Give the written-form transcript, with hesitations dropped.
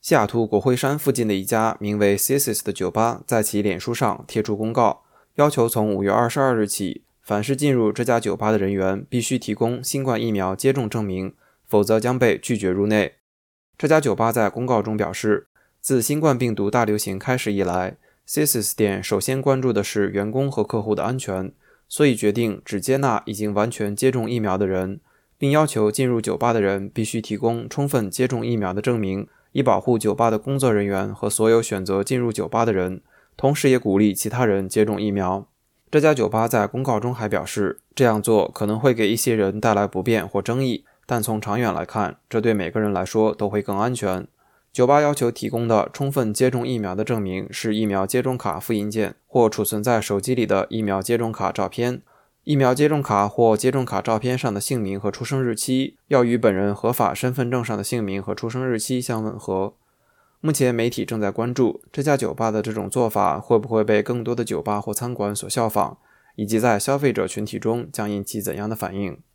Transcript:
西雅图国会山附近的一家名为 Sis's 的酒吧在其脸书上贴出公告，要求从5月22日起，凡是进入这家酒吧的人员必须提供新冠疫苗接种证明，否则将被拒绝入内。这家酒吧在公告中表示，自新冠病毒大流行开始以来， Sis's 店首先关注的是员工和客户的安全，所以决定只接纳已经完全接种疫苗的人，并要求进入酒吧的人必须提供充分接种疫苗的证明，以保护酒吧的工作人员和所有选择进入酒吧的人，同时也鼓励其他人接种疫苗。这家酒吧在公告中还表示，这样做可能会给一些人带来不便或争议，但从长远来看，这对每个人来说都会更安全。酒吧要求提供的充分接种疫苗的证明是疫苗接种卡复印件或储存在手机里的疫苗接种卡照片。疫苗接种卡或接种卡照片上的姓名和出生日期要与本人合法身份证上的姓名和出生日期相吻合。目前媒体正在关注这家酒吧的这种做法会不会被更多的酒吧或餐馆所效仿，以及在消费者群体中将引起怎样的反应。